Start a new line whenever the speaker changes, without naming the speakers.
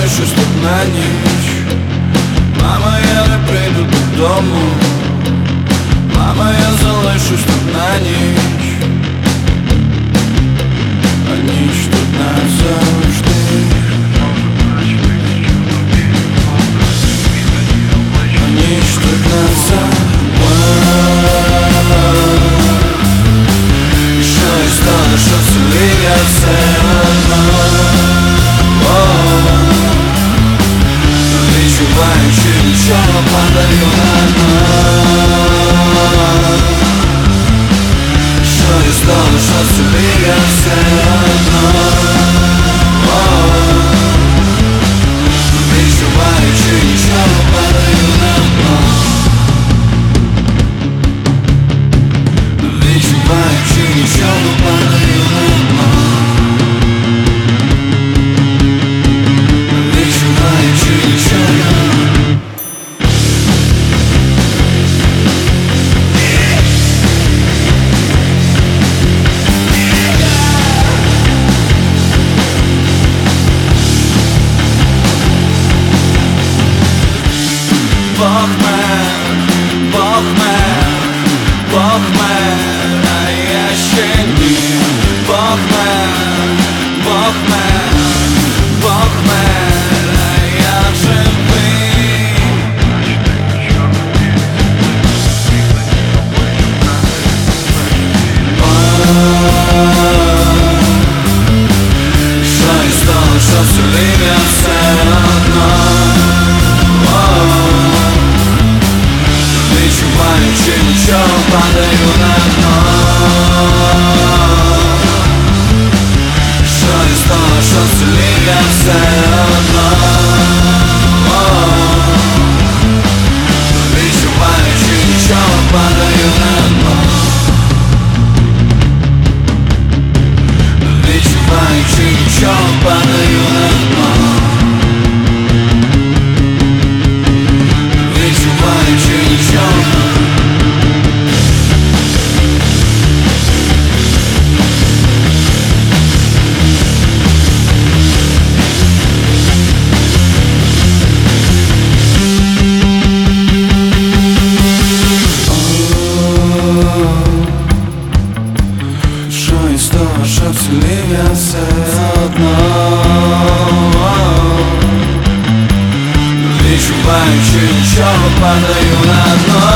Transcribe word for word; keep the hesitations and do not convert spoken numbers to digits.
залишусь тут на ніч. Мама, я не прийду додому. Мама, я залишусь тут на ніч. А ніч тут назавжди. А ніч тут назавжди. І що і стало, що вселі я все одно. Відчуваючи нічого, падаю на дно. Що і стало, що вселі я все одно. Відчуваючи нічого, падаю на дно. Відчуваючи нічого, падаю на дно. Відчуваючи нічого. Бог мер, Бог мер, Бог мер, а я ще ні. Бог мер, Бог мер, Бог мер, а я живий. Що із того, що вселив я все одно. Відчуваючи нічого, падаю на дно. Що із того, що вселив я все одно. Відчуваючи нічого, падаю на дно. Відчуваючи нічого, падаю на дно. Відчуваючи нічого. Що із того, що вселив я все одно. Відчуваючи нічого, падаю на дно.